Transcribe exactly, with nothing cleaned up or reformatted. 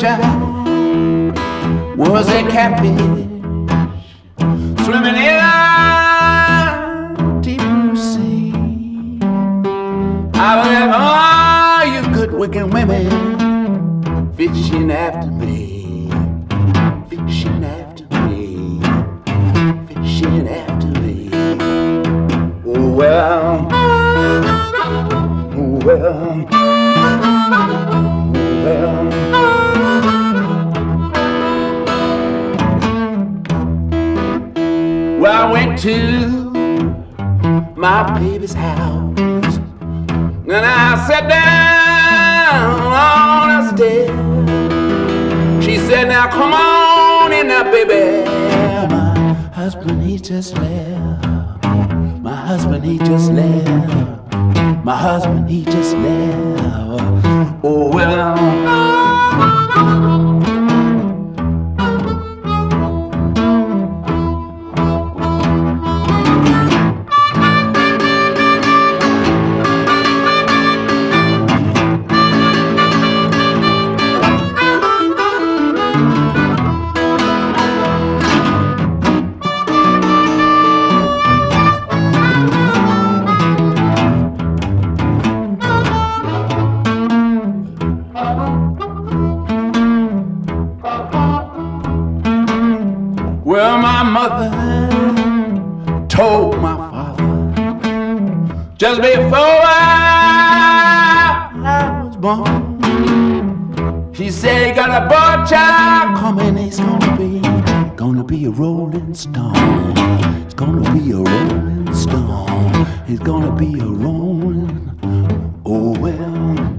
ocean was a catfish swimming in a deep blue sea. I was like, oh, you good looking women fishing after me, fishing after me, fishing after me. Oh well, oh well, oh well. Well, I went to my baby's house and I sat down on a step. She said, now come on in now, baby. My husband, he just left. My husband, he just left. My husband, he just left. Oh, well. Well, my mother told my father just before I, I was born. She said he got a boy child coming. He's gonna be, gonna be a rolling stone. He's gonna be a rolling stone. He's gonna be a rolling. Oh well.